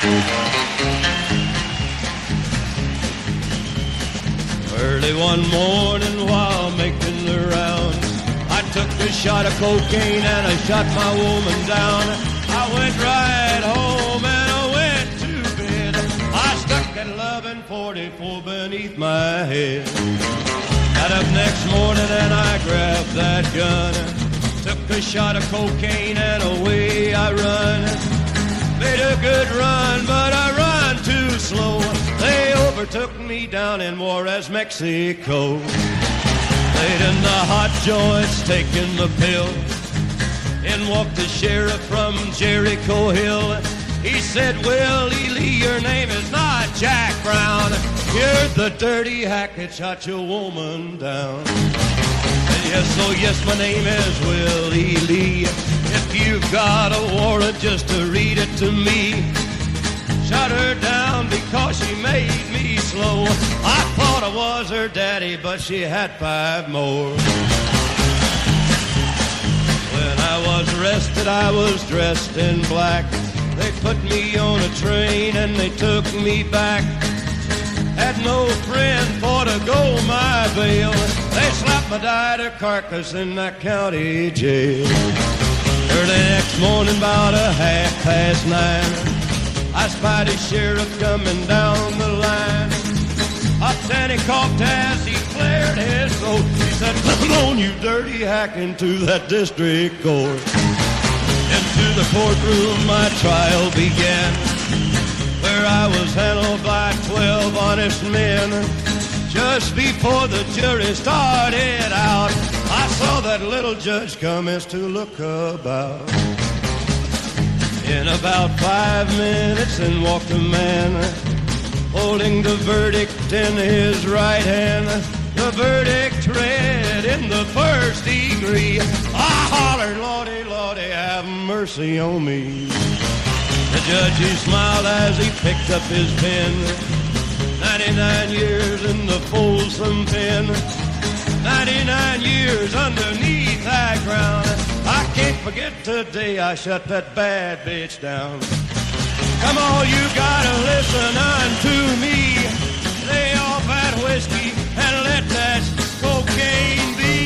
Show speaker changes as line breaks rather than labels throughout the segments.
Early one morning while making the rounds, I took a shot of cocaine and I shot my woman down. I went right home and I went to bed. I stuck that 1144 beneath my head. Got up next morning and I grabbed that gun, took a shot of cocaine and away I run. Made a good run, but I run too slow. They overtook me down in Juarez, Mexico. Laid in the hot joints, taking the pill. In walked the sheriff from Jericho Hill. He said, Willie Lee, your name is not Jack Brown. You're the dirty hack that shot your woman down. And yes, oh yes, my name is Willie Lee. If you've got a warrant, just to read it to me. Shot her down because she made me slow. I thought I was her daddy, but she had 5 more. When I was arrested, I was dressed in black. They put me on a train and they took me back. Had no friend for to go my bail. They slapped my died carcass in that county jail. Early next morning, about 9:30, I spied a sheriff coming down the line. Up then he coughed as he cleared his throat. He said, come on, you dirty hack, into that district court. Into the courtroom my trial began, where I was handled by 12 honest men. Just before the jury started out, I saw that little judge commence to look about. In about 5 minutes in walked a man, holding the verdict in his right hand. The verdict read in the first degree. I hollered, Lordy, Lordy, have mercy on me. The judge, he smiled as he picked up his pen. 99 years in the Folsom pen. 99 years underneath that ground. I can't forget today I shut that bad bitch down. Come on, you gotta listen unto me. Lay off that whiskey and let that cocaine be.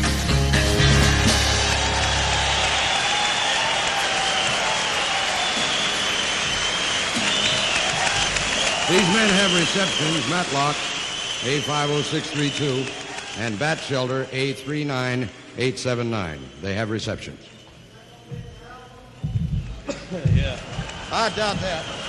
These men have receptions, Matlock, A50632, and Bat Shelter, A39879. They have receptions.
Yeah. I doubt that.